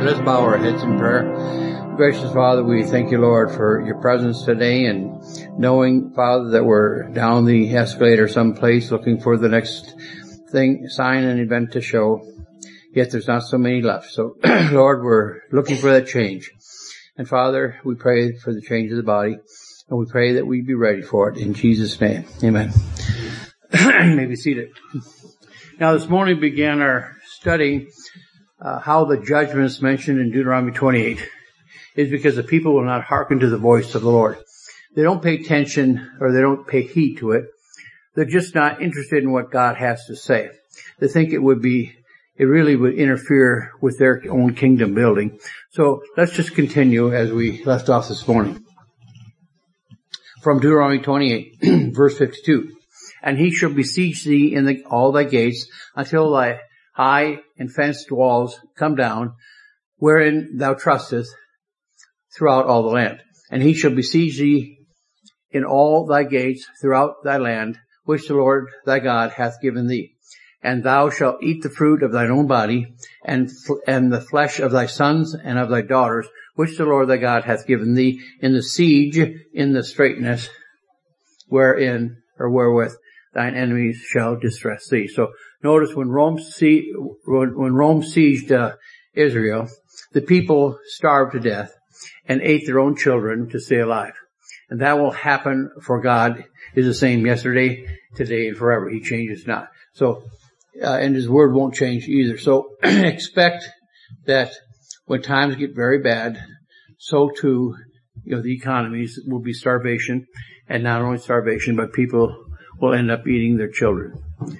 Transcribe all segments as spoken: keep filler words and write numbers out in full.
Let's bow our heads in prayer. Gracious Father, we thank you, Lord, for your presence today, and knowing, Father, that we're down the escalator someplace looking for the next thing, sign and event to show, yet there's not so many left. So, Lord, we're looking for that change. And Father, we pray for the change of the body, and we pray that we be ready for it. In Jesus' name, amen. You may be seated. Now, this morning we began our studying uh, how the judgments mentioned in Deuteronomy twenty-eight is because the people will not hearken to the voice of the Lord. They don't pay attention, or they don't pay heed to it. They're just not interested in what God has to say. They think it would be, it really would interfere with their own kingdom building. So let's just continue as we left off this morning. From Deuteronomy twenty-eight, verse fifty-two. And he shall besiege thee in the, all thy gates until thy high and fenced walls come down, wherein thou trustest, throughout all the land. And he shall besiege thee in all thy gates throughout thy land, which the Lord thy God hath given thee. And thou shalt eat the fruit of thine own body, and and the flesh of thy sons and of thy daughters, which the Lord thy God hath given thee, in the siege, in the straitness, wherein or wherewith thine enemies shall distress thee. So notice when Rome sie- when, when Rome sieged uh, Israel, the people starved to death and ate their own children to stay alive. And that will happen, for God is the same yesterday, today, and forever. He changes not. So, uh, and his word won't change either. So expect that when times get very bad, so too, you know, the economies will be starvation, and not only starvation, but people will end up eating their children.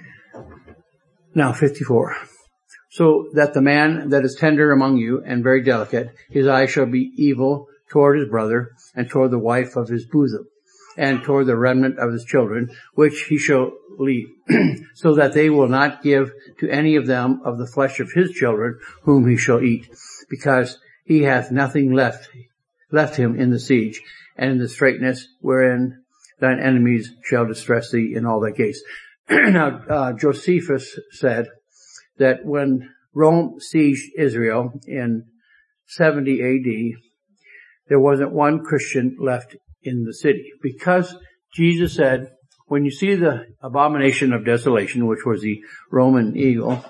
Now, fifty-four. So that the man that is tender among you and very delicate, his eye shall be evil toward his brother, and toward the wife of his bosom, and toward the remnant of his children, which he shall leave, so that they will not give to any of them of the flesh of his children, whom he shall eat, because he hath nothing left, left him in the siege, and in the straitness wherein thine enemies shall distress thee in all thy gates. Now, uh, Josephus said that when Rome sieged Israel in seventy A D, there wasn't one Christian left in the city, because Jesus said, when you see the abomination of desolation, which was the Roman eagle,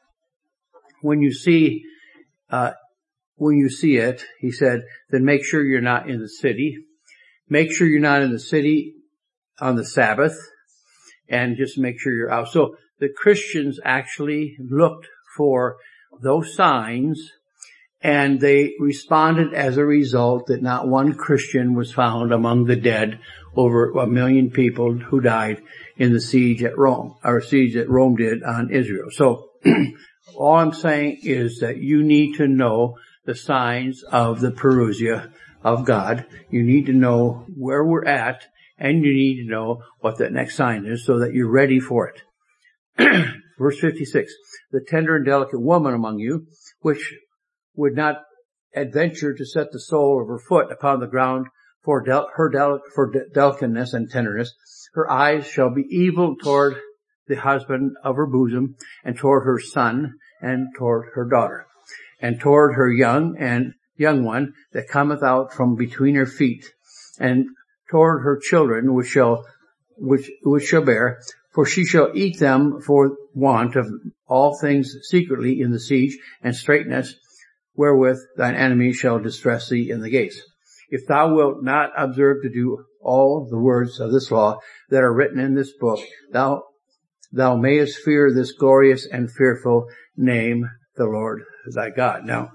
when you see, uh, when you see it, he said, then make sure you're not in the city. Make sure you're not in the city on the Sabbath, and just make sure you're out. So the Christians actually looked for those signs, and they responded as a result that not one Christian was found among the dead, over a million people who died in the siege at Rome, or siege that Rome did on Israel. So all I'm saying is that you need to know the signs of the parousia of God. You need to know where we're at, and you need to know what that next sign is so that you're ready for it. Verse fifty-six. The tender and delicate woman among you, which would not adventure to set the sole of her foot upon the ground for del- her del- for de- delicateness and tenderness, her eyes shall be evil toward the husband of her bosom, and toward her son, and toward her daughter, and toward her young and young one that cometh out from between her feet, and toward her children which shall which which shall bear, for she shall eat them for want of all things secretly in the siege and straitness, wherewith thine enemy shall distress thee in the gates. If thou wilt not observe to do all the words of this law that are written in this book, thou thou mayest fear this glorious and fearful name, the Lord thy God. Now,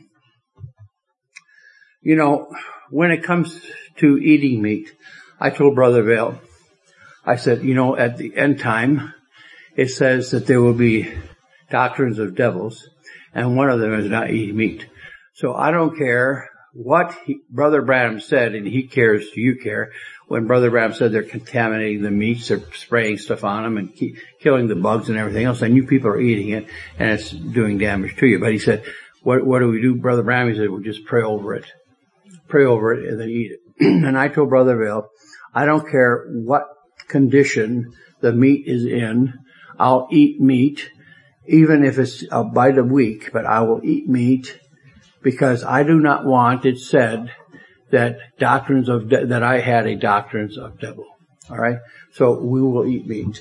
you know, when it comes to eating meat, I told Brother Vale, I said, you know, at the end time, it says that there will be doctrines of devils, and one of them is not eating meat. So I don't care what he, Brother Branham said, and he cares, you care, when Brother Branham said they're contaminating the meats, they're spraying stuff on them and keep killing the bugs and everything else, and you people are eating it, and it's doing damage to you. But he said, what, what do we do, Brother Branham? He said, we'll just pray over it. Pray over it and then eat it. And I told Brother Vale, I don't care what condition the meat is in, I'll eat meat, even if it's a bite a week, but I will eat meat because I do not want it said that doctrines of, de- that I had a doctrines of devil. Alright? So we will eat meat.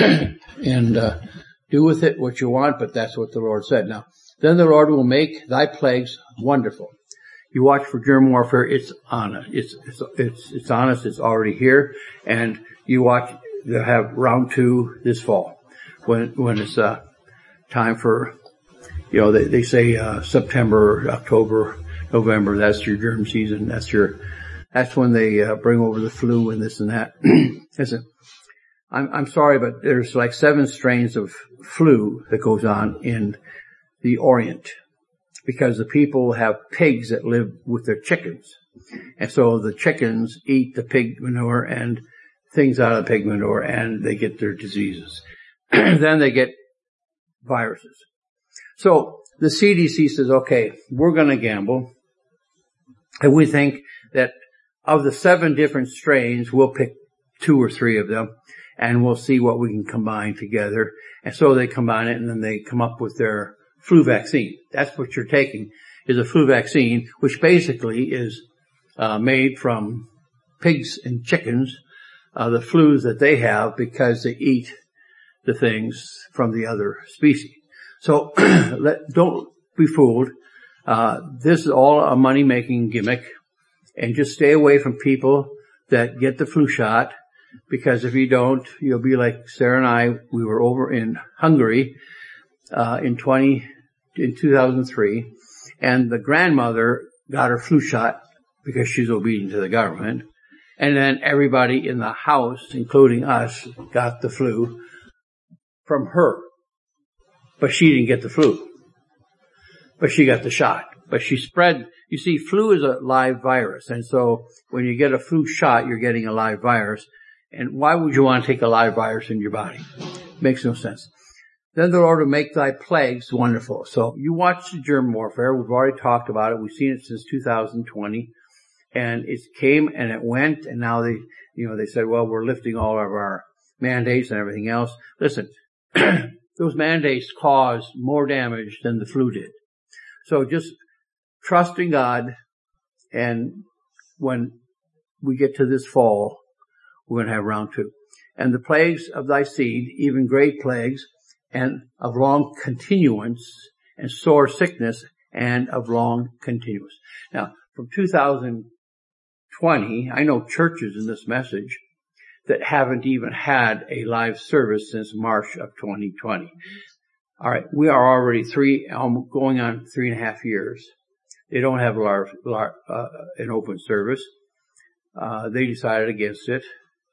and, uh, do with it what you want, but that's what the Lord said. Now, then the Lord will make thy plagues wonderful. You watch for germ warfare, it's on us. It's, it's, it's, it's on us, it's already here. And you watch, they'll have round two this fall. When, when it's, uh, time for, you know, they, they say, uh, September, October, November, that's your germ season, that's your, that's when they, uh, bring over the flu and this and that. Listen, I'm, I'm sorry, but there's like seven strains of flu that goes on in the Orient because the people have pigs that live with their chickens. And so the chickens eat the pig manure and things out of the pig manure and they get their diseases. Then they get viruses. So the C D C says, okay, we're going to gamble. And we think that of the seven different strains, we'll pick two or three of them and we'll see what we can combine together. And so they combine it and then they come up with their flu vaccine. That's what you're taking, is a flu vaccine, which basically is uh, made from pigs and chickens, uh, the flus that they have because they eat the things from the other species. So let, don't be fooled. Uh, this is all a money-making gimmick, and just stay away from people that get the flu shot, because if you don't, you'll be like Sarah and I. We were over in Hungary uh in twenty in two thousand three, and the grandmother got her flu shot because she's obedient to the government, and then everybody in the house, including us, got the flu from her. But she didn't get the flu. But she got the shot. But she spread, you see, flu is a live virus. And so when you get a flu shot, you're getting a live virus. And why would you want to take a live virus in your body? Makes no sense. Then the Lord will make thy plagues wonderful. So you watch the germ warfare. We've already talked about it. We've seen it since two thousand twenty. And it came and it went. And now they, you know, they said, well, we're lifting all of our mandates and everything else. Listen, those mandates caused more damage than the flu did. So just trust in God, and when we get to this fall, we're going to have round two. And the plagues of thy seed, even great plagues, and of long continuance, and sore sickness, and of long continuance. Now, from two thousand twenty, I know churches in this message that haven't even had a live service since March of twenty twenty. All right, we are already three, um, going on three and a half years. They don't have a large, large, uh, an open service. Uh, they decided against it,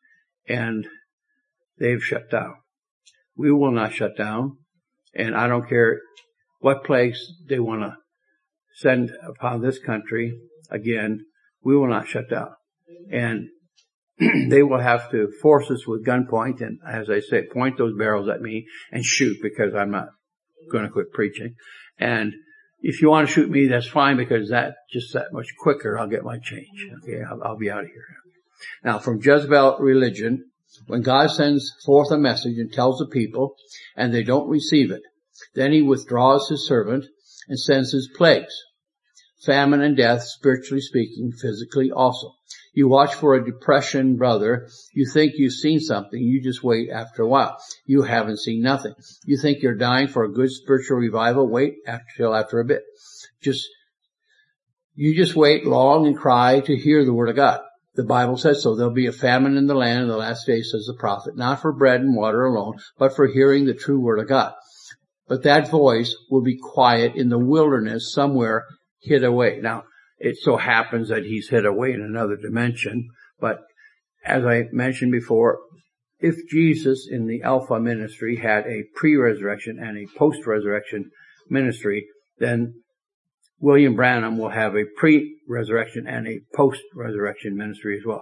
and they've shut down. We will not shut down, and I don't care what plagues they want to send upon this country. Again, we will not shut down. And they will have to force us with gunpoint, and as I say, point those barrels at me and shoot, because I'm not going to quit preaching. And if you want to shoot me, that's fine, because that just that much quicker I'll get my change. Okay, I'll, I'll be out of here. Now, from Jezebel religion, when God sends forth a message and tells the people, and they don't receive it, then he withdraws his servant and sends his plagues, famine and death, spiritually speaking, physically also. You watch for a depression, brother. You think you've seen something. You just wait after a while. You haven't seen nothing. You think you're dying for a good spiritual revival. Wait after, till after a bit. Just, you just wait long and cry to hear the word of God. The Bible says so. There'll be a famine in the land in the last days, says the prophet, not for bread and water alone, but for hearing the true word of God. But that voice will be quiet in the wilderness somewhere hid away. Now, it so happens that he's hid away in another dimension, but as I mentioned before, if Jesus in the Alpha ministry had a pre-resurrection and a post-resurrection ministry, then William Branham will have a pre-resurrection and a post-resurrection ministry as well.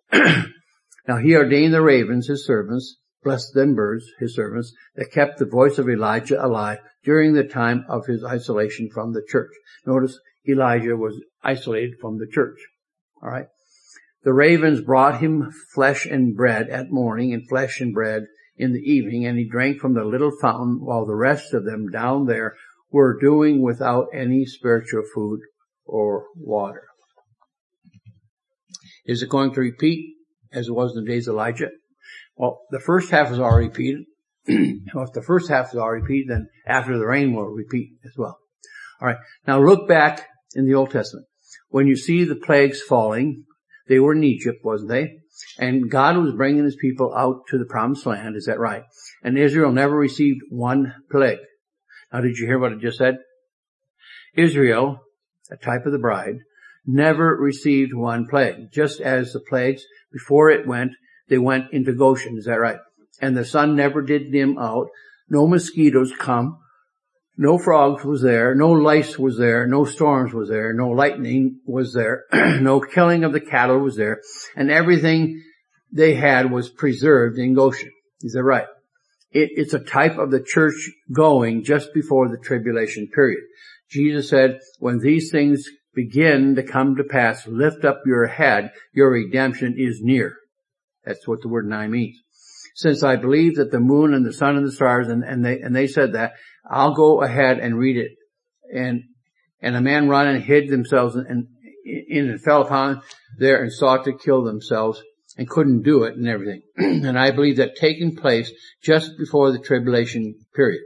Now he ordained the ravens, his servants, blessed them birds, his servants, that kept the voice of Elijah alive during the time of his isolation from the church. Notice Elijah was isolated from the church. All right. The ravens brought him flesh and bread at morning, and flesh and bread in the evening, and he drank from the little fountain, while the rest of them down there were doing without any spiritual food or water. Is it going to repeat as it was in the days of Elijah? Well, the first half is already repeated. Well, if the first half is already repeated, then after the rain will repeat as well. All right. Now look back in the Old Testament. When you see the plagues falling, they were in Egypt, wasn't they? And God was bringing his people out to the promised land. Is that right? And Israel never received one plague. Now, did you hear what I just said? Israel, a type of the bride, never received one plague. Just as the plagues, before it went, they went into Goshen. Is that right? And the sun never did dim out. No mosquitoes come. No frogs was there. No lice was there. No storms was there. No lightning was there. No killing of the cattle was there. And everything they had was preserved in Goshen. Is that right? It, it's a type of the church going just before the tribulation period. Jesus said, when these things begin to come to pass, lift up your head. Your redemption is near. That's what the word nigh means. Since I believe that the moon and the sun and the stars, and, and they, and they said that, I'll go ahead and read it. And, and a man ran and hid themselves and, and, in and fell upon there and sought to kill themselves and couldn't do it and everything. And I believe that taking place just before the tribulation period.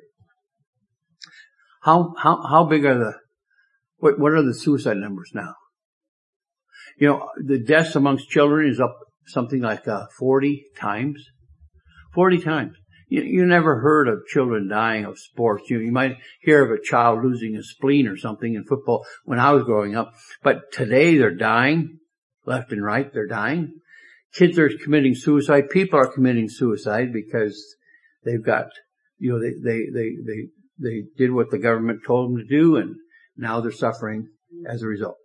How, how, how big are the, what, what are the suicide numbers now? You know, the deaths amongst children is up something like, uh, forty times. forty times. You, you never heard of children dying of sports. You, you might hear of a child losing a spleen or something in football when I was growing up. But today they're dying, left and right, they're dying. Kids are committing suicide. People are committing suicide because they've got, you know, they, they, they, they, they did what the government told them to do, and now they're suffering as a result.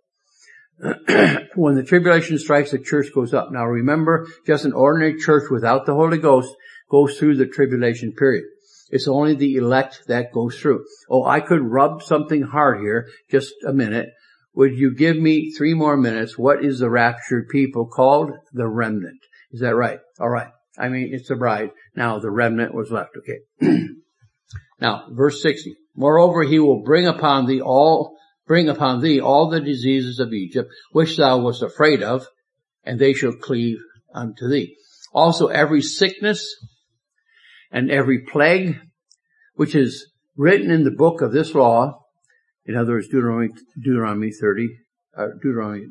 When the tribulation strikes, the church goes up. Now remember, just an ordinary church without the Holy Ghost goes through the tribulation period. It's only the elect that goes through. Oh, I could rub something hard here. Just a minute. Would you give me three more minutes? What is the raptured people called? The remnant. Is that right? All right. I mean, it's the bride. Now the remnant was left. Okay. Now, verse sixty. Moreover, he will bring upon thee all, bring upon thee all the diseases of Egypt, which thou wast afraid of, and they shall cleave unto thee. Also every sickness and every plague which is written in the book of this law, in other words, Deuteronomy, Deuteronomy thirty, uh, Deuteronomy,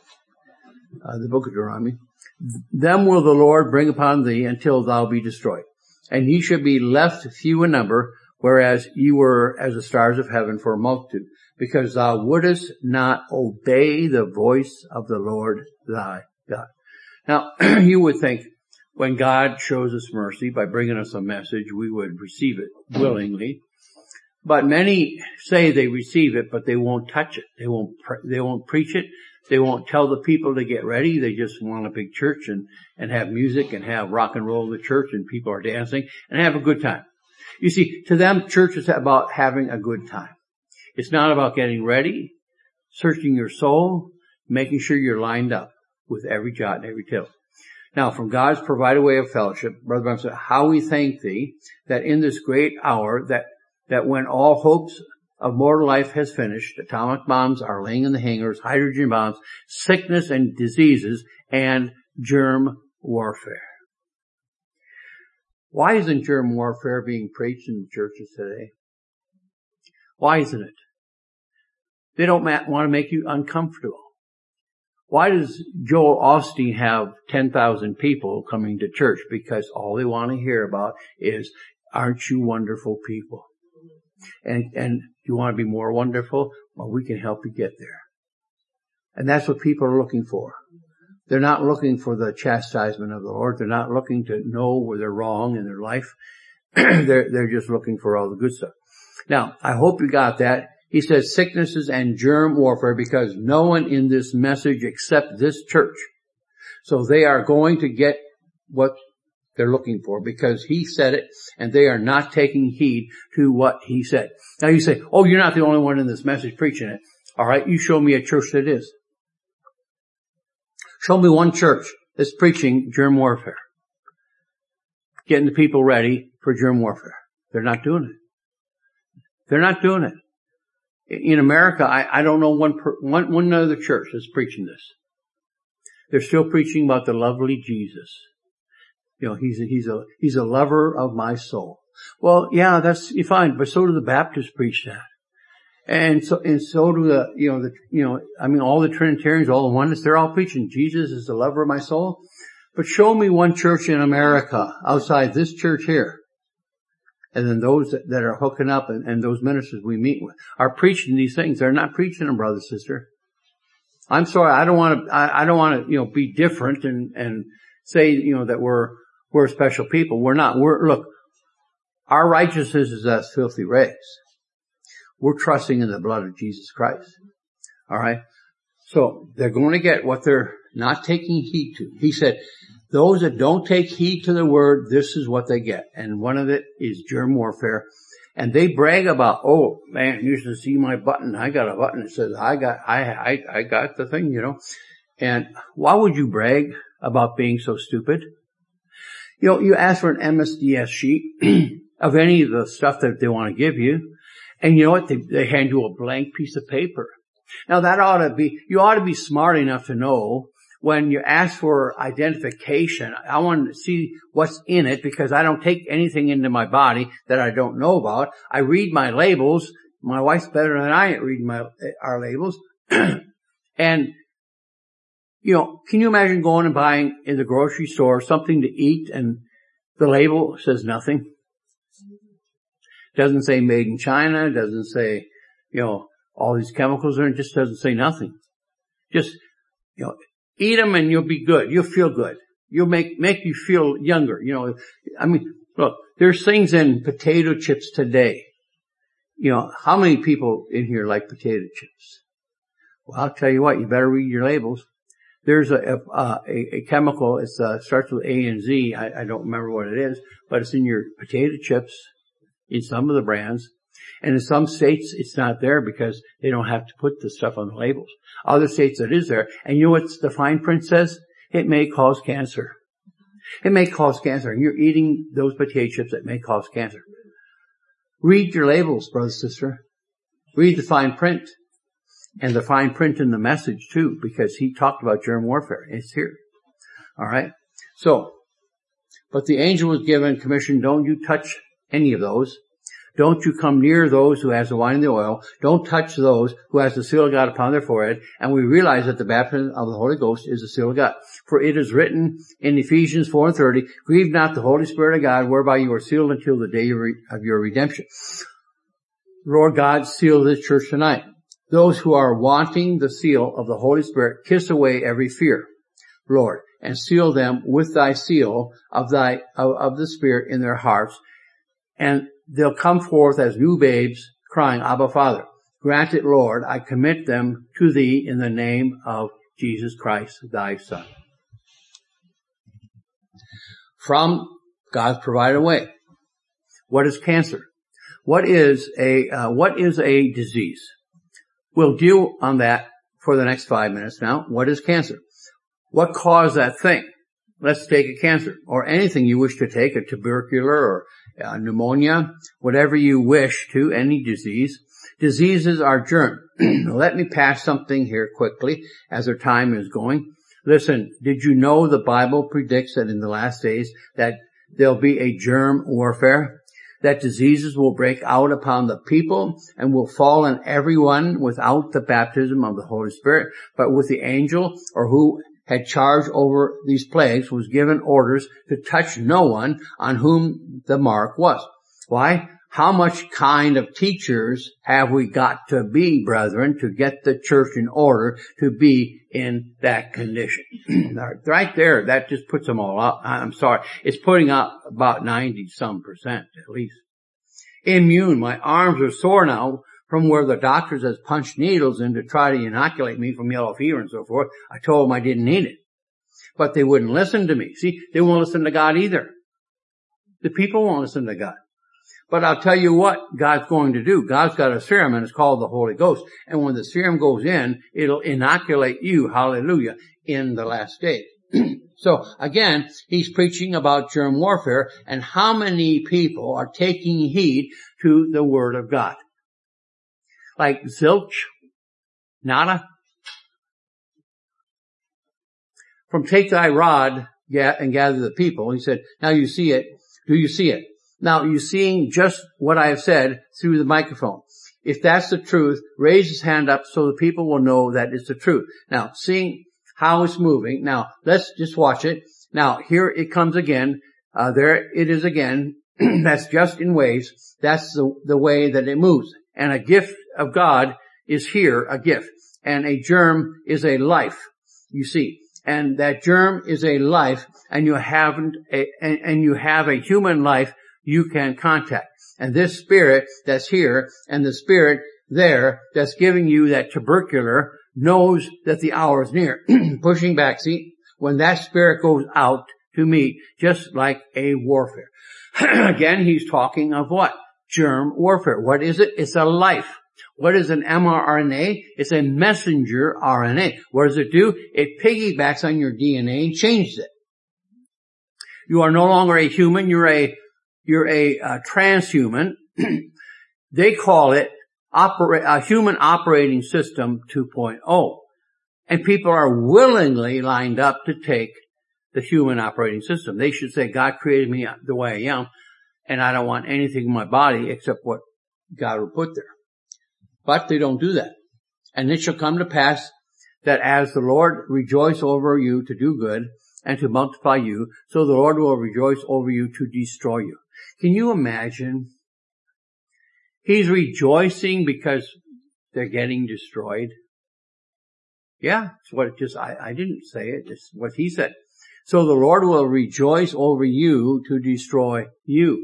uh, the book of Deuteronomy, them will the Lord bring upon thee until thou be destroyed. And ye shall be left few in number, whereas ye were as the stars of heaven for a multitude, because thou wouldest not obey the voice of the Lord thy God. Now, you would think, when God shows us mercy by bringing us a message, we would receive it willingly. But many say they receive it, but they won't touch it. They won't, pre- they won't preach it. They won't tell the people to get ready. They just want a big church and, and have music and have rock and roll in the church and people are dancing and have a good time. You see, to them, church is about having a good time. It's not about getting ready, searching your soul, making sure you're lined up with every jot and every tittle. Now, from God's provided way of fellowship, Brother Branham said, how we thank thee that in this great hour that, that when all hopes of mortal life has finished, atomic bombs are laying in the hangars, hydrogen bombs, sickness and diseases, and germ warfare. Why isn't germ warfare being preached in the churches today? Why isn't it? They don't want to make you uncomfortable. Why does Joel Osteen have ten thousand people coming to church? Because all they want to hear about is, aren't you wonderful people? And, and you want to be more wonderful? Well, we can help you get there. And that's what people are looking for. They're not looking for the chastisement of the Lord. They're not looking to know where they're wrong in their life. they're, they're just looking for all the good stuff. Now, I hope you got that. He says sicknesses and germ warfare because no one in this message except this church. So they are going to get what they're looking for because he said it and they are not taking heed to what he said. Now you say, oh, you're not the only one in this message preaching it. All right, you show me a church that is. Show me one church that's preaching germ warfare. Getting the people ready for germ warfare. They're not doing it. They're not doing it. in America, I, I don't know one, per, one, one other church that's preaching this. They're still preaching about the lovely Jesus. You know, he's a, he's a, he's a lover of my soul. Well, yeah, that's fine, but so do the Baptists preach that. And so, and so do the, you know, the, you know, I mean, all the Trinitarians, all the oneness, they're all preaching Jesus is the lover of my soul. But show me one church in America outside this church here. And then those that, that are hooking up and, and those ministers we meet with are preaching these things. They're not preaching them, brother, sister. I'm sorry. I don't want to, I, I don't want to, you know, be different and, and say, you know, that we're, we're special people. We're not. We're, look, our righteousness is as filthy rags. We're trusting in the blood of Jesus Christ. All right. So they're going to get what they're not taking heed to. He said, those that don't take heed to the word, this is what they get. And one of it is germ warfare. And they brag about, oh man, you should see my button. I got a button that says I got, I, I, I got the thing, you know. And why would you brag about being so stupid? You know, you ask for an M S D S sheet of any of the stuff that they want to give you. And you know what? They, they hand you a blank piece of paper. Now that ought to be, you ought to be smart enough to know when you ask for identification, I want to see what's in it because I don't take anything into my body that I don't know about. I read my labels. My wife's better than I at reading my, our labels. And, you know, can you imagine going and buying in the grocery store something to eat and the label says nothing? Doesn't say made in China, doesn't say, you know, all these chemicals are, it just doesn't say nothing. Just, you know, eat them and you'll be good. You'll feel good. You'll make, make you feel younger. You know, I mean, look, there's things in potato chips today. You know, how many people in here like potato chips? Well, I'll tell you what, you better read your labels. There's a, a, a, a chemical, it uh, starts with A and Z. I, I don't remember what it is, but it's in your potato chips. In some of the brands. And in some states, it's not there because they don't have to put the stuff on the labels. Other states, it is there. And you know what the fine print says? It may cause cancer. It may cause cancer. And you're eating those potato chips that may cause cancer. Read your labels, brother, sister. Read the fine print. And the fine print in the message, too, because he talked about germ warfare. It's here. All right? So, but the angel was given commission, don't you touch any of those. Don't you come near those who has the wine and the oil. Don't touch those who has the seal of God upon their forehead. And we realize that the baptism of the Holy Ghost is the seal of God. For it is written in Ephesians four and thirty, grieve not the Holy Spirit of God, whereby you are sealed until the day of your redemption. Lord God, seal this church tonight. Those who are wanting the seal of the Holy Spirit, kiss away every fear, Lord, and seal them with thy seal of thy, of, of the Spirit in their hearts. And they'll come forth as new babes, crying, Abba, Father. Grant it, Lord, I commit them to thee in the name of Jesus Christ, thy Son. From God's provided way. What is cancer? What is a, uh, what is a disease? We'll deal on that for the next five minutes now. What is cancer? What caused that thing? Let's take a cancer or anything you wish to take, a tubercular or uh, pneumonia, whatever you wish to, any disease. Diseases are germ. Let me pass something here quickly as our time is going. Listen, did you know the Bible predicts that in the last days that there'll be a germ warfare? That diseases will break out upon the people and will fall on everyone without the baptism of the Holy Spirit, but with the angel or who had charge over these plagues was given orders to touch no one on whom the mark was. Why? How much kind of teachers have we got to be, brethren, to get the church in order to be in that condition? Right there, that just puts them all up. I'm sorry. It's putting up about ninety some percent at least. Immune. My arms are sore now from where the doctors has punched needles in to try to inoculate me from yellow fever and so forth. I told them I didn't need it. But they wouldn't listen to me. See, they won't listen to God either. The people won't listen to God. But I'll tell you what God's going to do. God's got a serum and it's called the Holy Ghost. And when the serum goes in, it'll inoculate you, hallelujah, in the last days. So again, he's preaching about germ warfare and how many people are taking heed to the Word of God. like zilch, nada. From take thy rod and gather the people, he said, now you see it. Do you see it? Now you're seeing just what I have said through the microphone. If that's the truth, raise his hand up so the people will know that it's the truth. Now, seeing how it's moving. Now, let's just watch it. Now, here it comes again. Uh, there it is again. That's just in waves. That's the, the way that it moves. And a gift of God is here, a gift. And a germ is a life, you see. And that germ is a life, and you haven't, a, and, and you have a human life you can contact. And this spirit that's here and the spirit there that's giving you that tubercular knows that the hour is near. Pushing back, see, when that spirit goes out to meet, just like a warfare. Again, he's talking of what? Germ warfare. What is it? It's a life. What is an mRNA? It's a messenger R N A. What does it do? It piggybacks on your D N A and changes it. You are no longer a human. You're a You're a, a transhuman. They call it opera, a human operating system two point oh. And people are willingly lined up to take the human operating system. They should say, God created me the way I am, and I don't want anything in my body except what God will put there. But they don't do that. And it shall come to pass that as the Lord rejoice over you to do good and to multiply you, so the Lord will rejoice over you to destroy you. Can you imagine? He's rejoicing because they're getting destroyed. Yeah, it's what it just, I, I didn't say it. It's what he said. So the Lord will rejoice over you to destroy you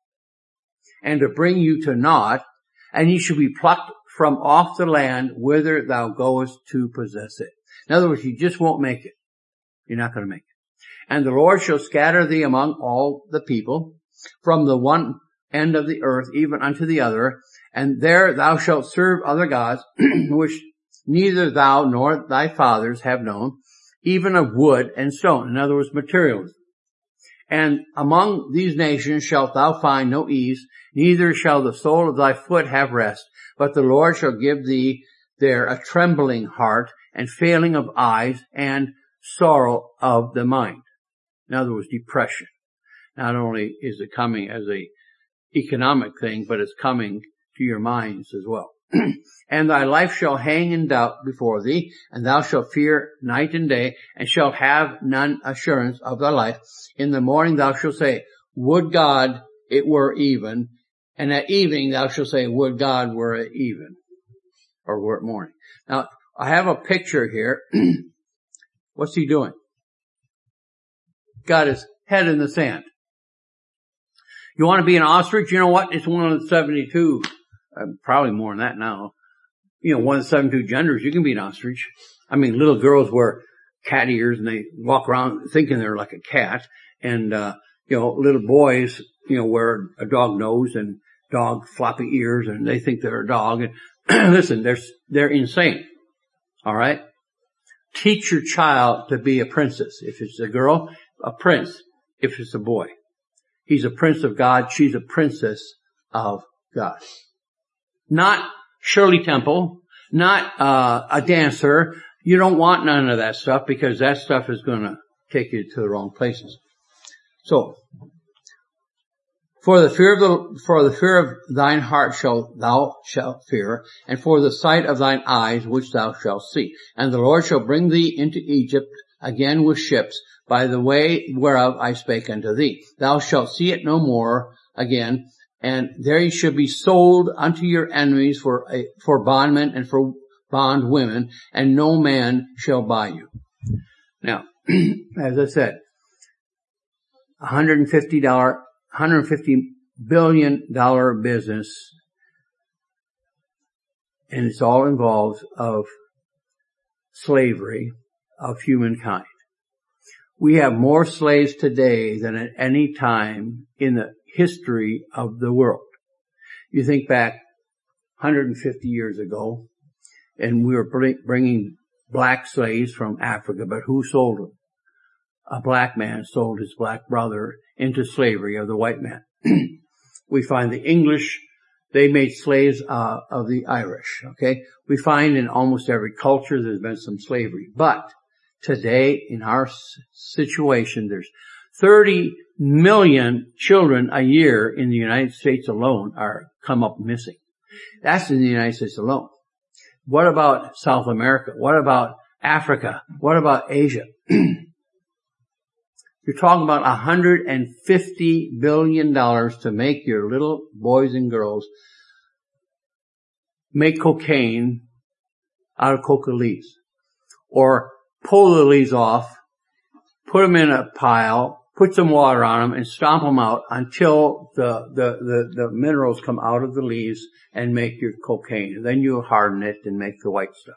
and to bring you to naught, and ye shall be plucked from off the land whither thou goest to possess it. In other words, you just won't make it. You're not going to make it. And the Lord shall scatter thee among all the people, from the one end of the earth even unto the other, and there thou shalt serve other gods, which neither thou nor thy fathers have known, even of wood and stone. In other words, materialism. And among these nations shalt thou find no ease, neither shall the sole of thy foot have rest, but the Lord shall give thee there a trembling heart, and failing of eyes, and sorrow of the mind. In other words, depression. Not only is it coming as a economic thing, but it's coming to your minds as well. And thy life shall hang in doubt before thee, and thou shalt fear night and day, and shalt have none assurance of thy life. In the morning thou shalt say, would God it were even, and at evening thou shalt say, would God were it even, or were it morning. Now, I have a picture here. What's he doing? Got his head in the sand. You want to be an ostrich? You know what? It's one of the seventy-two, uh, probably more than that now. You know, one of the seventy-two genders. You can be an ostrich. I mean, little girls wear cat ears and they walk around thinking they're like a cat. And, uh, you know, little boys, you know, wear a dog nose and dog floppy ears and they think they're a dog. And listen, they're, they're insane. All right? Teach your child to be a princess. If it's a girl, a prince. If it's a boy. He's a prince of God. She's a princess of God. Not Shirley Temple. Not uh, a dancer. You don't want none of that stuff because that stuff is going to take you to the wrong places. So, for the fear of the for the fear of thine heart shalt thou shalt fear, and for the sight of thine eyes which thou shalt see. And the Lord shall bring thee into Egypt again with ships, by the way whereof I spake unto thee. Thou shalt see it no more again, and there ye shall be sold unto your enemies for a, for bondmen and for bondwomen, and no man shall buy you. Now, as I said, one hundred fifty dollars, one hundred fifty billion dollars business, and it's all involved of slavery of humankind. We have more slaves today than at any time in the history of the world. You think back one hundred fifty years ago, and we were bringing black slaves from Africa, but who sold them? A black man sold his black brother into slavery of the white man. We find the English, They made slaves uh, of the Irish, okay? We find in almost every culture there's been some slavery. But today, in our situation, there's thirty million children a year in the United States alone are come up missing. That's in the United States alone. What about South America? What about Africa? What about Asia? You're talking about one hundred fifty billion dollars to make your little boys and girls make cocaine out of coca leaves. Or pull the leaves off, put them in a pile, put some water on them, and stomp them out until the, the, the, the minerals come out of the leaves and make your cocaine. And then you harden it and make the white stuff.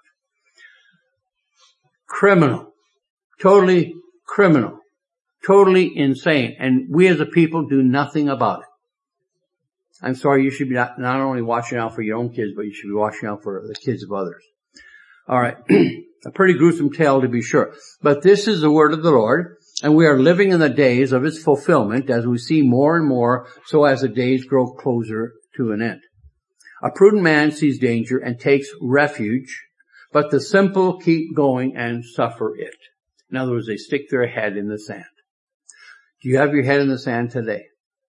Criminal. Totally criminal. Totally insane. And we as a people do nothing about it. I'm sorry, you should be not, not only watching out for your own kids, but you should be watching out for the kids of others. All right. A pretty gruesome tale to be sure. But this is the word of the Lord, and we are living in the days of its fulfillment as we see more and more so as the days grow closer to an end. A prudent man sees danger and takes refuge, but the simple keep going and suffer it. In other words, they stick their head in the sand. Do you have your head in the sand today?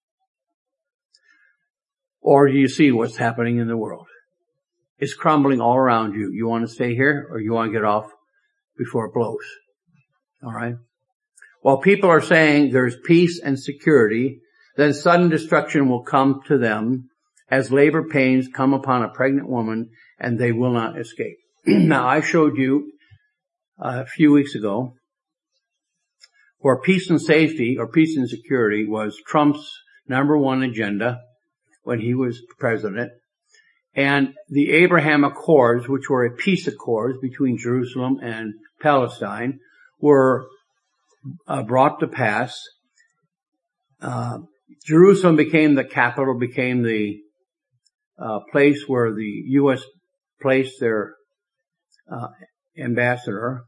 Or do you see what's happening in the world? It's crumbling all around you. You want to stay here or you want to get off before it blows? All right? While people are saying there's peace and security, then sudden destruction will come to them as labor pains come upon a pregnant woman and they will not escape. Now, I showed you uh, a few weeks ago where peace and safety or peace and security was Trump's number one agenda when he was president. And the Abraham Accords, which were a peace accords between Jerusalem and Palestine, were uh, brought to pass. Uh, Jerusalem became the capital, became the uh, place where the U S placed their uh, ambassador.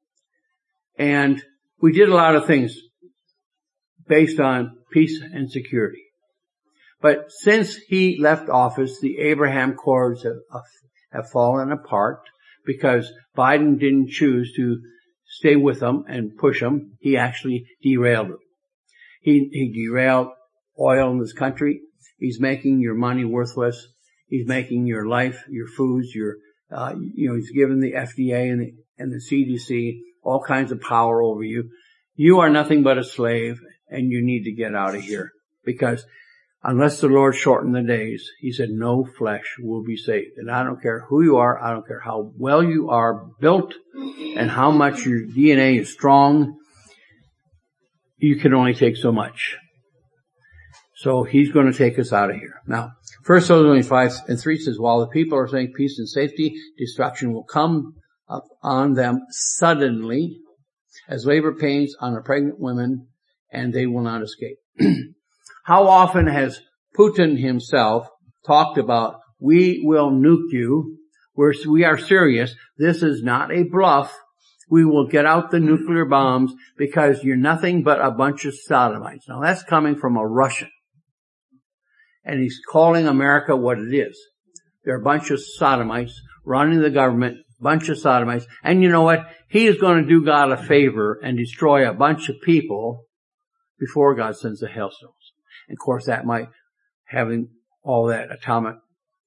And we did a lot of things based on peace and security. But since he left office, the Abraham Accords have, have fallen apart because Biden didn't choose to stay with them and push them. He actually derailed them. He, he derailed oil in this country. He's making your money worthless. He's making your life, your foods, your, uh, you know, he's given the F D A and the, and the C D C all kinds of power over you. You are nothing but a slave and you need to get out of here because unless the Lord shortened the days, he said, no flesh will be saved. And I don't care who you are. I don't care how well you are built and how much your D N A is strong. You can only take so much. So he's going to take us out of here. Now, First Thessalonians five and three says, while the people are saying peace and safety, destruction will come up on them suddenly as labor pains on a pregnant woman, and they will not escape. How often has Putin himself talked about, we will nuke you, We're, we are serious, this is not a bluff, we will get out the nuclear bombs because you're nothing but a bunch of sodomites. Now that's coming from a Russian. And he's calling America what it is. They're a bunch of sodomites running the government, bunch of sodomites. And you know what? He is going to do God a favor and destroy a bunch of people before God sends the hailstones. And of course, that might, having all that atomic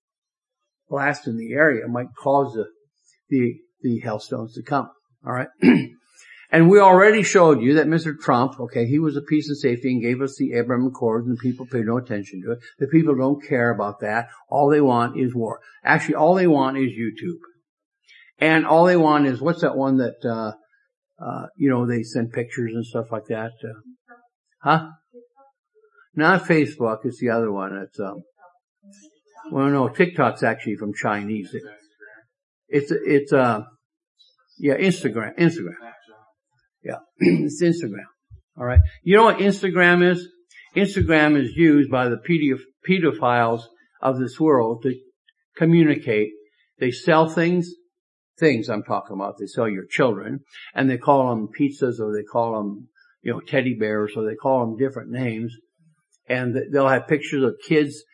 blast in the area might cause the, the, the hailstones to come. All right. And we already showed you that Mister Trump, okay, he was a peace and safety and gave us the Abraham Accords and people paid no attention to it. The people don't care about that. All they want is war. Actually, all they want is YouTube. And all they want is, what's that one that, uh, uh, you know, they send pictures and stuff like that? Uh, huh? Not Facebook, it's the other one. It's, um, well, no, TikTok's actually from Chinese. It, it's, it's, uh, yeah, Instagram, Instagram. Yeah, it's Instagram. All right. You know what Instagram is? Instagram is used by the pedophiles of this world to communicate. They sell things, things I'm talking about. They sell your children, and they call them pizzas, or they call them, you know, teddy bears, or they call them different names. And they'll have pictures of kids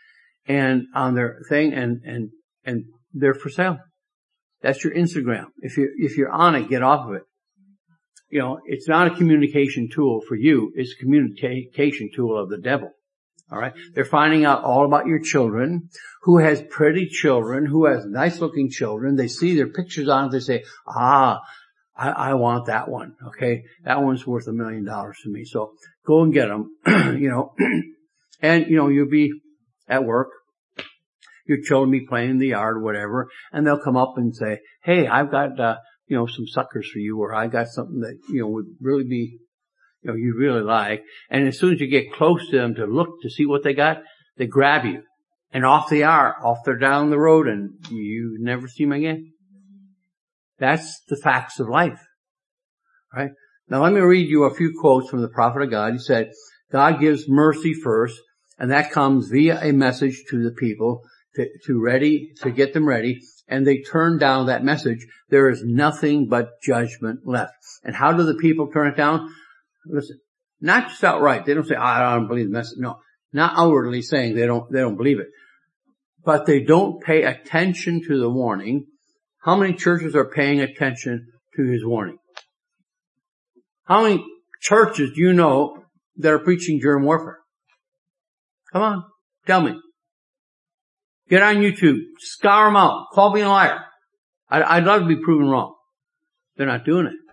and on their thing, and, and, and they're for sale. That's your Instagram. If you, if you're on it, get off of it. You know, it's not a communication tool for you. It's a communication tool of the devil. All right. They're finding out all about your children, who has pretty children, who has nice looking children. They see their pictures on it. They say, ah, I, I want that one. Okay. That one's worth a million dollars to me. So go and get them, you know, and, you know, you'll be at work. Your children be playing in the yard or whatever, and they'll come up and say, hey, I've got, uh, you know, some suckers for you, or I got something that, you know, would really be, you know, you'd really like. And as soon as you get close to them to look to see what they got, they grab you. And off they are, off they're down the road, and you never see them again. That's the facts of life. Right? Now let me read you a few quotes from the prophet of God. He said, God gives mercy first, and that comes via a message to the people to, to ready, to get them ready. And they turn down that message. There is nothing but judgment left. And how do the people turn it down? Listen, not just outright. They don't say, oh, I don't believe the message. No, not outwardly saying they don't, they don't believe it. But they don't pay attention to the warning. How many churches are paying attention to his warning? How many churches do you know that are preaching germ warfare? Come on, tell me. Get on YouTube, scour them out, call me a liar. I'd love to be proven wrong. They're not doing it.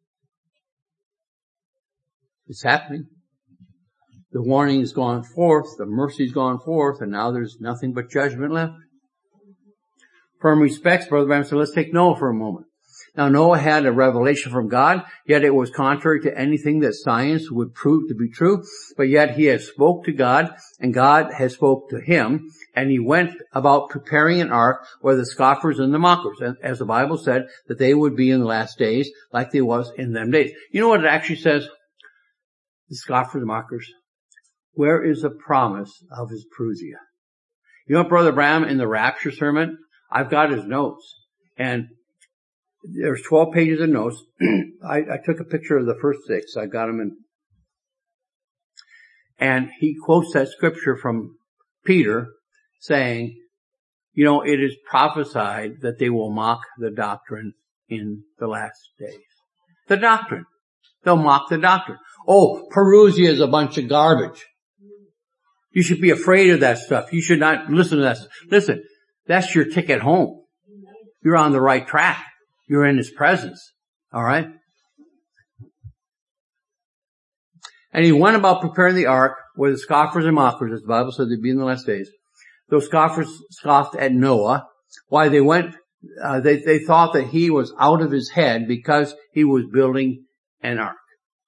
It's happening. The warning has gone forth, the mercy's gone forth, and now there's nothing but judgment left. From respects, Brother Branham said, let's take Noah for a moment. Now Noah had a revelation from God, yet it was contrary to anything that science would prove to be true, but yet he has spoke to God, and God has spoke to him, and he went about preparing an ark where the scoffers and the mockers, and as the Bible said, that they would be in the last days like they was in them days. You know what it actually says? The scoffers and mockers. Where is the promise of his parousia? You know what, Brother Branham, in the rapture sermon, I've got his notes, and there's twelve pages of notes. I, I took a picture of the first six. I got them in. And he quotes that scripture from Peter saying, you know, it is prophesied that they will mock the doctrine in the last days. The doctrine. They'll mock the doctrine. Oh, parousia is a bunch of garbage. You should be afraid of that stuff. You should not listen to that. Listen, that's your ticket home. You're on the right track. You're in his presence. All right? And he went about preparing the ark where the scoffers and mockers, as the Bible said they'd be in the last days. Those scoffers scoffed at Noah. Why they went, uh, they, they thought that he was out of his head because he was building an ark.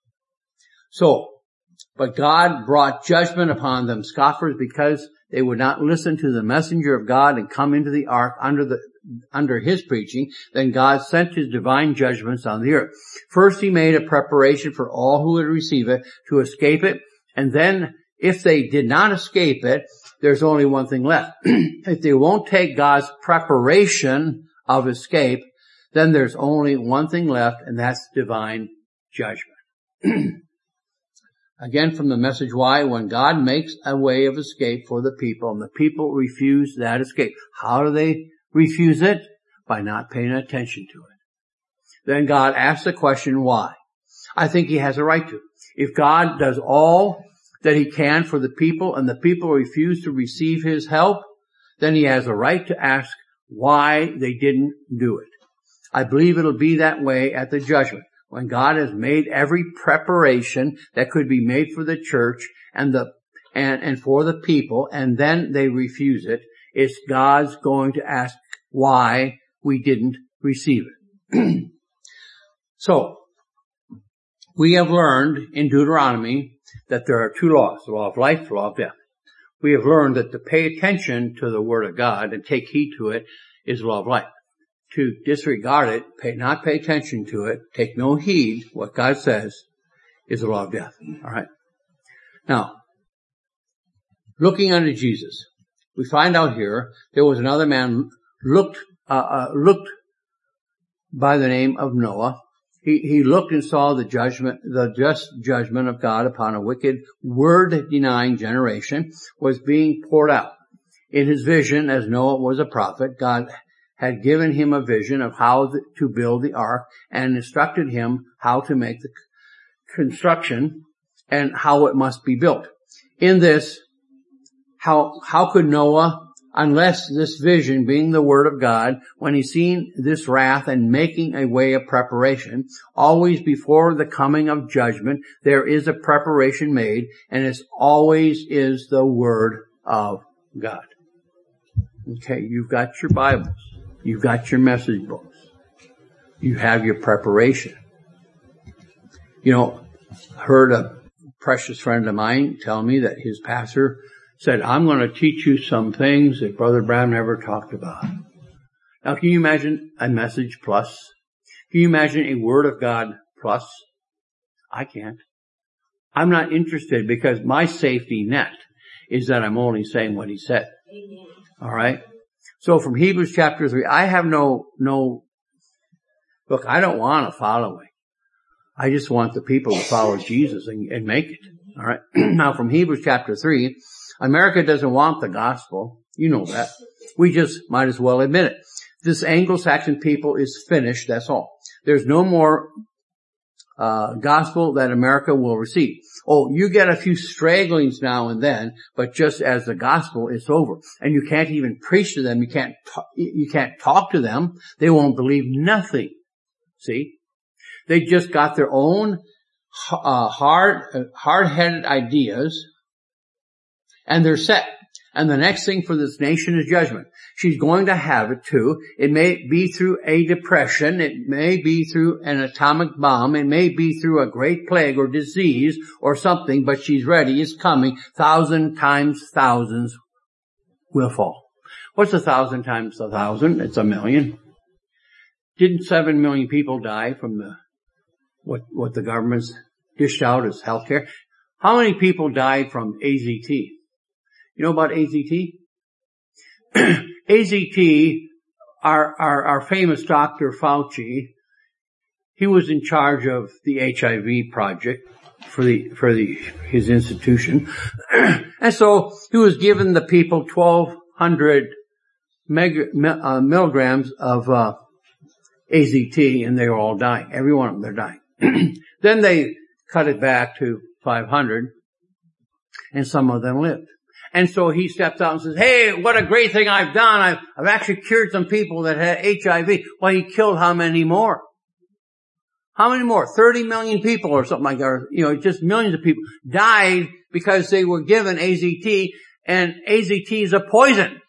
So, but God brought judgment upon them scoffers because they would not listen to the messenger of God and come into the ark under the, under his preaching. Then God sent his divine judgments on the earth. First he made a preparation for all who would receive it to escape it. And then if they did not escape it, there's only one thing left. If they won't take God's preparation of escape, then there's only one thing left, and that's divine judgment. Again, from the Message Why, when God makes a way of escape for the people, and the people refuse that escape. How do they refuse it? By not paying attention to it. Then God asks the question, why? I think he has a right to. If God does all that he can for the people, and the people refuse to receive his help, then he has a right to ask why they didn't do it. I believe it'll be that way at the judgment. When God has made every preparation that could be made for the church and the, and, and for the people, and then they refuse it, it's God's going to ask why we didn't receive it. So, we have learned in Deuteronomy that there are two laws, the law of life, the law of death. We have learned that to pay attention to the Word of God and take heed to it is the law of life. To disregard it, pay, not pay attention to it, take no heed what God says is the law of death. All right. Now, looking unto Jesus, we find out here there was another man looked uh, uh, looked by the name of Noah. He he looked and saw the judgment, the just judgment of God upon a wicked, word-denying generation was being poured out. in his vision, as Noah was a prophet, God had given him a vision of how to build the ark and instructed him how to make the construction and how it must be built. In this, how, how could Noah, unless this vision being the word of God, when he seen this wrath and making a way of preparation, always before the coming of judgment, there is a preparation made, and it always is the word of God. Okay, you've got your Bibles. You've got your message books. You have your preparation. You know, I heard a precious friend of mine tell me that his pastor said, I'm going to teach you some things that Brother Branham never talked about. Now, can you imagine a message plus? Can you imagine a word of God plus? I can't. I'm not interested because my safety net is that I'm only saying what he said. Amen. All right? So from Hebrews chapter three, I have no, no, look, I don't want a following. I just want the people to follow Jesus and, and make it. All right? Now from Hebrews chapter three, America doesn't want the gospel. You know that. We just might as well admit it. This Anglo-Saxon people is finished, that's all. There's no more uh gospel that America will receive. Oh, you get a few stragglings now and then, but just as the gospel, it's over. And you can't even preach to them. You can't, you can't talk to them. They won't believe nothing. See? They just got their own uh, hard, hard-headed ideas, and they're set. And the next thing for this nation is judgment. She's going to have it too. It may be through a depression. It may be through an atomic bomb. It may be through a great plague or disease or something, but she's ready. It's coming. Thousand times thousands will fall. What's a thousand times a thousand? It's a million. Didn't seven million people die from the what what the government's dished out as health care? How many people died from A Z T? You know about A Z T? A Z T, our, our, our famous Doctor Fauci, he was in charge of the H I V project for the, for the, his institution. And so he was giving the people twelve hundred mega, uh, milligrams of, uh, A Z T, and they were all dying. Every one of them, they're dying. Then they cut it back to five hundred, and some of them lived. And so he steps out and says, hey, what a great thing I've done. I've, I've actually cured some people that had H I V. Well, he killed how many more? How many more? thirty million people or something like that. Or, you know, just millions of people died because they were given A Z T, and A Z T is a poison.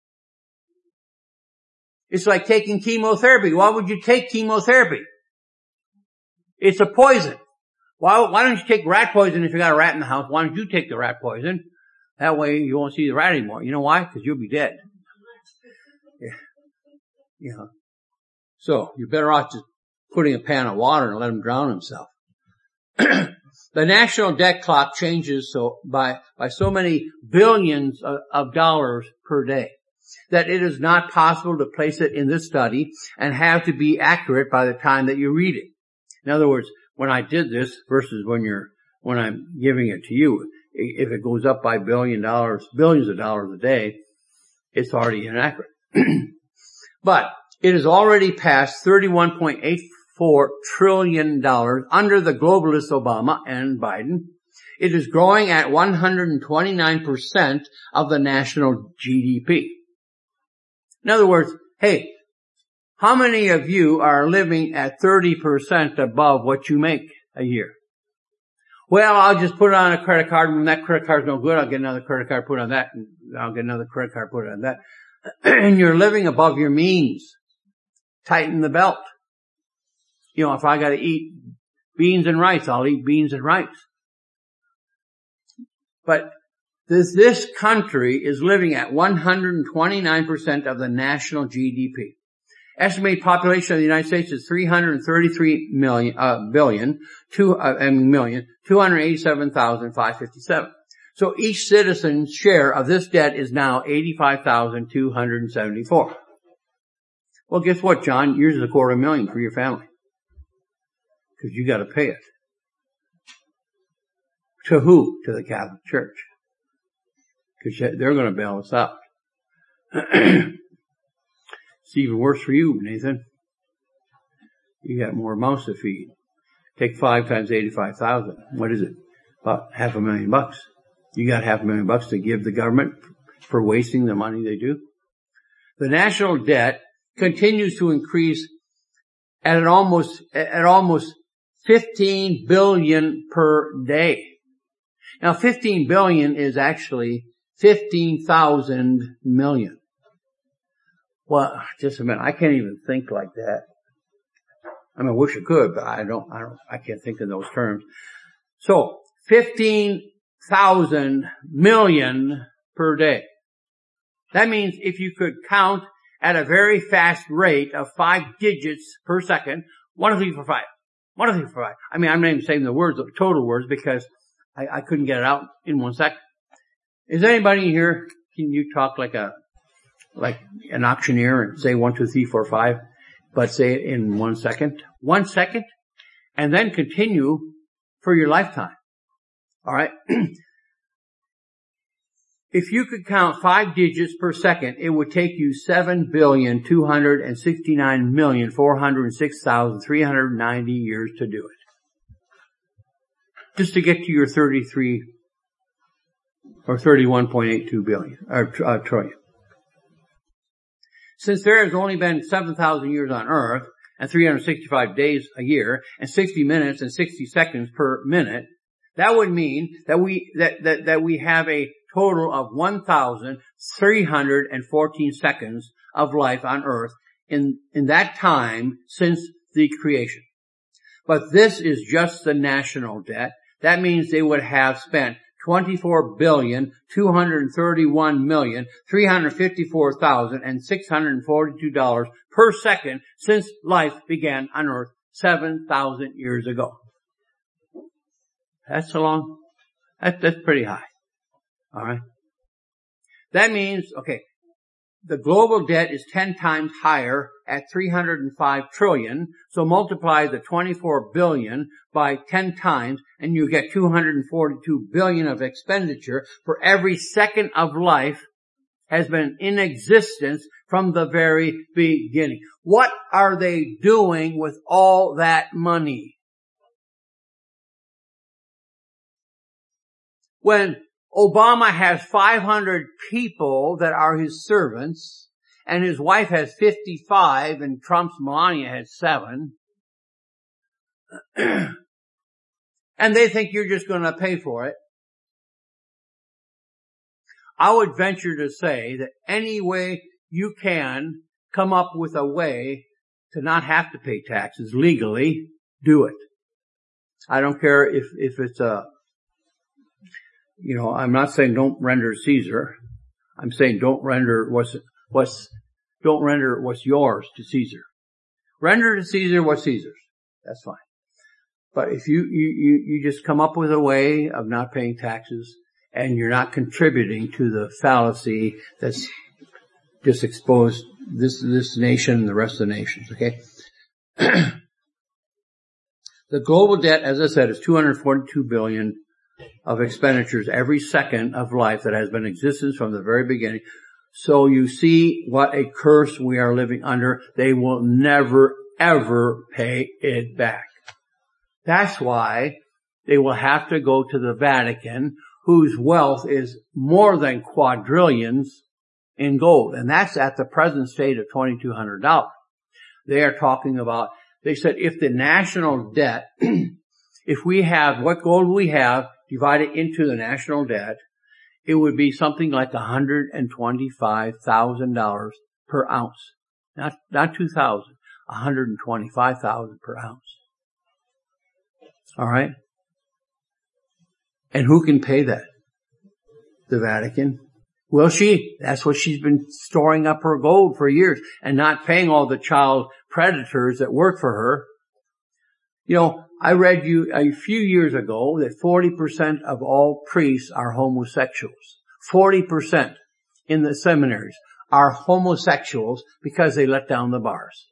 It's like taking chemotherapy. Why would you take chemotherapy? It's a poison. Why, why don't you take rat poison if you got a rat in the house? Why don't you take the rat poison? That way you won't see the rat anymore. You know why? Because you'll be dead. Yeah. You know. So you're better off just putting a pan of water and let him drown himself. The national debt clock changes so by by so many billions of, of dollars per day that it is not possible to place it in this study and have to be accurate by the time that you read it. In other words, when I did this versus when you're when I'm giving it to you, if it goes up by billion dollars, billions of dollars a day, it's already inaccurate. But it has already passed thirty-one point eight four trillion dollars under the globalist Obama and Biden. It is growing at one hundred twenty-nine percent of the national G D P. In other words, hey, how many of you are living at thirty percent above what you make a year? Well, I'll just put it on a credit card, and when that credit card's no good, I'll get another credit card, put on that, and I'll get another credit card, put on that. And you're living above your means. Tighten the belt. You know, if I gotta eat beans and rice, I'll eat beans and rice. But this, this country is living at one hundred twenty-nine percent of the national G D P. Estimated population of the United States is three hundred thirty-three million, uh, billion, two, uh, million, two hundred eighty-seven thousand five hundred fifty-seven. So each citizen's share of this debt is now eighty-five thousand two hundred seventy-four. Well, guess what, John? Yours is a quarter million for your family. Because you gotta pay it. To who? To the Catholic Church. Because they're gonna bail us out. It's even worse for you, Nathan. You got more mouths to feed. Take five times eighty-five thousand. What is it? About half a million bucks. You got half a million bucks to give the government for wasting the money they do. The national debt continues to increase at an almost, at almost fifteen billion per day. Now fifteen billion is actually fifteen thousand million. Well, just a minute. I can't even think like that. I mean, I wish I could, but I don't, I don't, I can't think in those terms. So, fifteen thousand million per day. That means if you could count at a very fast rate of five digits per second, one, two, three, four, five. One, two, three, four, five. I mean, I'm not even saying the words, the total words, because I, I couldn't get it out in one second. Is anybody here, can you talk like a, like an auctioneer and say one, two, three, four, five, but say it in one second? One second? And then continue for your lifetime. Alright? If you could count five digits per second, it would take you seven billion, two hundred sixty-nine million, four hundred six thousand, three hundred ninety years to do it. Just to get to your thirty-three or thirty-one point eight two billion, or uh, trillion. Since there has only been seven thousand years on Earth, and three hundred sixty-five days a year, and sixty minutes and sixty seconds per minute, that would mean that we, that, that, that we have a total of one thousand three hundred fourteen seconds of life on Earth in, in that time since the creation. But this is just the national debt. That means they would have spent twenty-four billion, two hundred thirty-one million, three hundred fifty-four thousand, six hundred forty-two dollars per second since life began on Earth seven thousand years ago. That's a long, that, that's pretty high. Alright? That means, okay, the global debt is ten times higher at three hundred five trillion, so multiply the twenty-four billion by ten times and you get two hundred forty-two billion of expenditure for every second of life has been in existence from the very beginning. What are they doing with all that money? When Obama has five hundred people that are his servants, and his wife has fifty-five, and Trump's Melania has seven, and they think you're just going to pay for it, I would venture to say that any way you can come up with a way to not have to pay taxes legally, do it. I don't care if, if it's a, you know, I'm not saying don't render Caesar. I'm saying don't render what's, what's, don't render what's yours to Caesar. Render to Caesar what's Caesar's. That's fine. But if you, you, you, you just come up with a way of not paying taxes and you're not contributing to the fallacy that's just exposed this, this nation and the rest of the nations, okay? The global debt, as I said, is two hundred forty-two billion of expenditures every second of life that has been in existence from the very beginning. So you see what a curse we are living under. They will never, ever pay it back. That's why they will have to go to the Vatican, whose wealth is more than quadrillions in gold. And that's at the present state of twenty-two hundred dollars. They are talking about, they said if the national debt, if we have what gold we have, divided into the national debt, it would be something like one hundred twenty-five thousand dollars per ounce. Not, not two thousand, one hundred twenty-five thousand per ounce. Alright? And who can pay that? The Vatican. Will she? That's what she's been storing up her gold for years and not paying all the child predators that work for her. You know, I read you a few years ago that forty percent of all priests are homosexuals. forty percent in the seminaries are homosexuals because they let down the bars.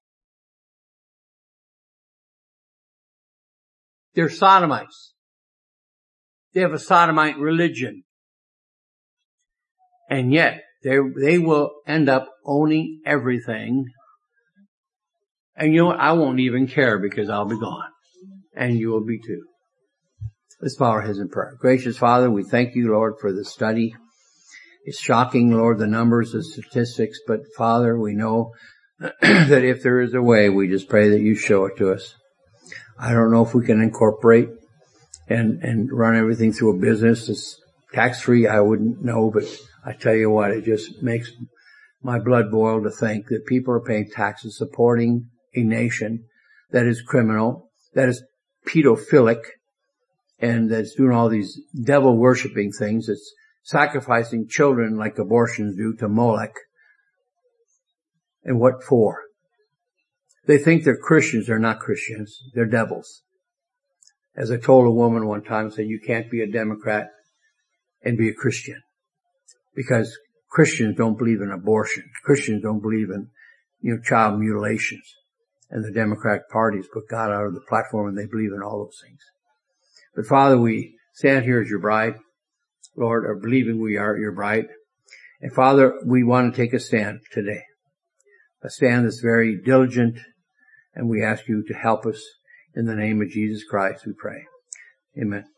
They're sodomites. They have a sodomite religion. And yet, They, they will end up owning everything. And you know what? I won't even care because I'll be gone. And you will be too. Let's bow our heads in prayer. Gracious Father, we thank you, Lord, for the study. It's shocking, Lord, the numbers, the statistics, but Father, we know that if there is a way, we just pray that you show it to us. I don't know if we can incorporate and, and run everything through a business that's tax-free. I wouldn't know, but I tell you what, it just makes my blood boil to think that people are paying taxes supporting a nation that is criminal, that is pedophilic, and that's doing all these devil-worshipping things. It's sacrificing children like abortions do to Molech. And what for? They think they're Christians. They're not Christians. They're devils. As I told a woman one time, I said, you can't be a Democrat and be a Christian. Because Christians don't believe in abortion. Christians don't believe in, you know, child mutilations. And the Democratic Party's put God out of the platform and they believe in all those things. But Father, we stand here as your bride, Lord, or believing we are your bride. And Father, we want to take a stand today. A stand that's very diligent, and we ask you to help us in the name of Jesus Christ, we pray. Amen.